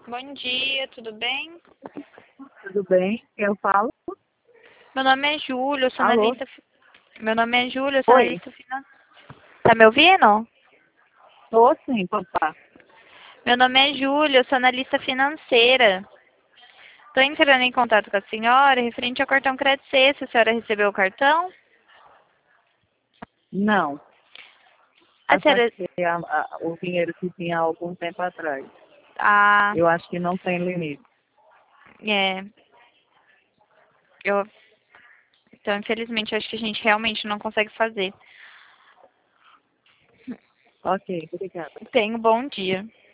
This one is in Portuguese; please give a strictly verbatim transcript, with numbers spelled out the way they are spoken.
Bom dia, tudo bem? Tudo bem? Eu falo? Meu nome é Júlia, eu sou Alô? analista. fi- Meu nome é Júlia, eu sou Oi? analista financeira. Tá me ouvindo? Tô sim, papá. Meu nome é Júlia, eu sou analista financeira. Estou entrando em contato com a senhora referente ao cartão Credit C. Se a senhora recebeu o cartão? Não. A Eu senhora. saquei a- a- o dinheiro que tinha há algum tempo atrás. Ah, Eu acho que não tem limite. é. Eu. Então, infelizmente, acho que a gente realmente não consegue fazer. Ok, obrigada. Tenha um bom dia.